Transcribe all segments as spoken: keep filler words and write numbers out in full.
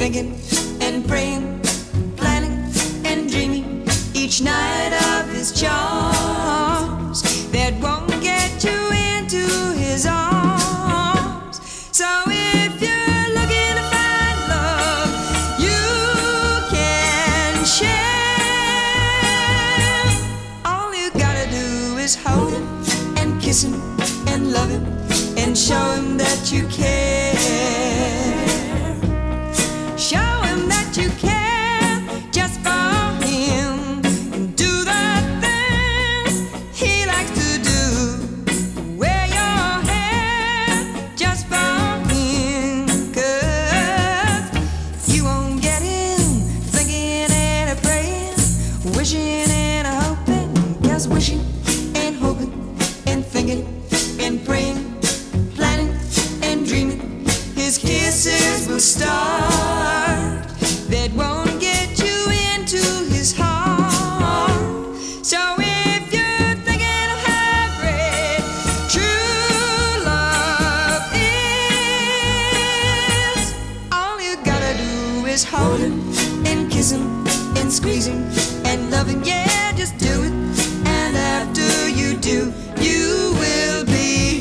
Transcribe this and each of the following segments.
thinking and praying, planning and dreaming each night of his charms that won't get you into his arms. So if you're looking to find love, you can share. All you gotta do is hold him and kiss him and love him and show him that you care. Show him that you care just for him, and do the things he likes to do. Wear your hair just for him, 'cause you won't get him thinking and a praying, wishing and a hoping, just wishing and hoping and thinking and praying, planning and dreaming. His kisses will start that won't get you into his heart. So if you're thinking of how great true love is, all you gotta do is hold him and kiss him and squeeze him and love him. Yeah, just do it. And after you do, you will be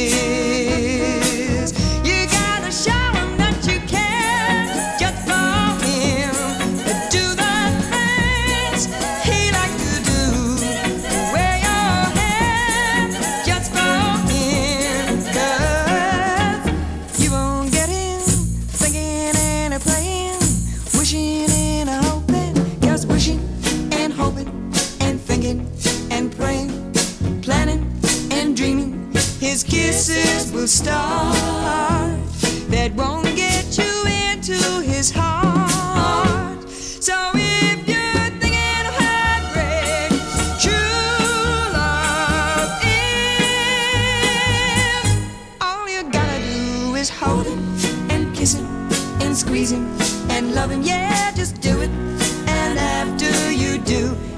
his. You gotta show him that you care just for him. Do the things he likes to do. Wear your hair just for him, 'cause you won't get him thinking and a praying, wishing and a hoping, just wishing and hoping and thinking and praying, planning and dreaming. His kisses will start that won't get you into his heart. So if you're thinking of how great true love is, all you gotta do is hold him and kiss him and squeeze him and love him. Yeah, just do it. And after you do,